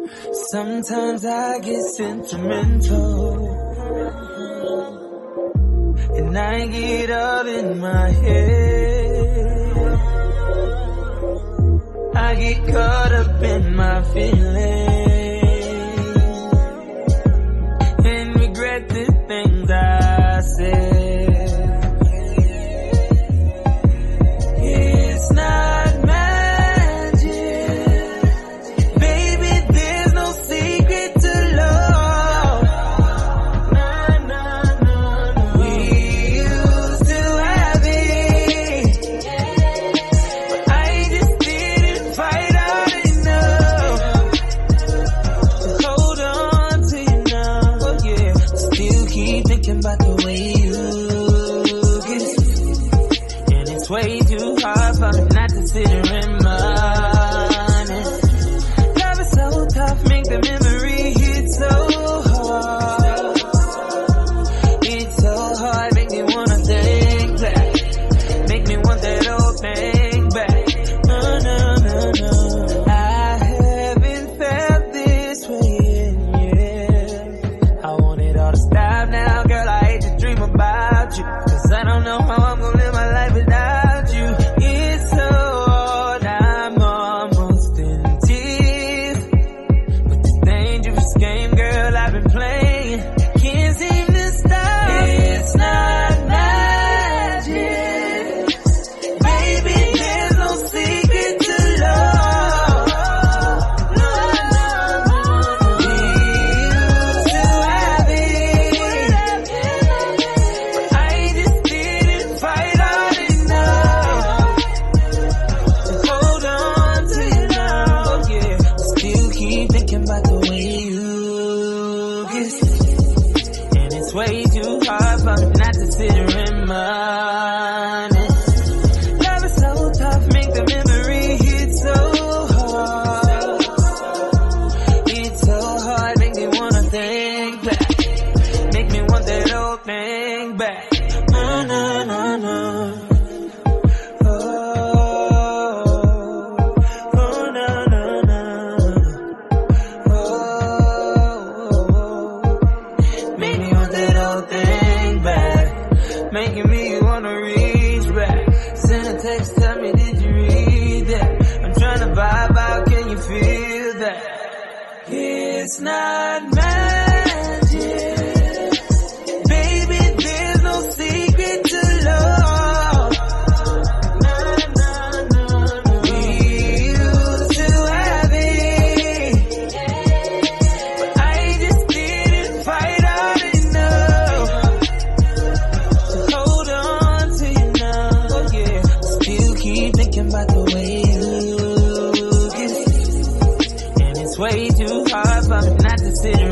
Sometimes I get sentimental, and I get all in my head. I get caught up in my feelings and regret the things I said. It's not magic, baby, there's no secret to love. Nah, nah, nah, nah. We used to have it, but I just didn't fight hard enough to hold on to you now. Oh yeah, still keep thinking about the way you kiss, and it's way too hard for me not to sit and reminisce. Love is so tough, make the memory hit so hard. It's so hard, make me wanna think back, make me want that old thing back. No, no, no, no, I haven't felt this way in years. I want it all to stop now, girl, I hate to dream about you, 'cause I don't know how I'm gonna live my life without you. It's so hard, I'm almost in tears, but this dangerous game, girl, I've been playing, can't seem to stop. It's not magic, baby, there's no secret to love. No, no, no, we used to have it, but I just didn't fight hard enough to hold on to you now. Oh yeah, still keep thinking about the way you kiss, and it's way too hard for me not to sit and reminisce. Love is so tough, make the memory hit so hard. It's so hard, make me wanna think back, make me want that old thing back. No, no, no, no. Oh, oh, no, no, no. Oh, make me want that old thing back, making me wanna reach back. Send a text, tell me, did you read that? I'm trying to vibe out, can you feel that? It's not magic, baby, there's no secret to love. Nah, nah, nah, nah. We used to have it, but I just didn't fight hard enough to hold on to you now. Oh yeah, still keep thinking about the way you kiss, and it's way too hard for me not to sit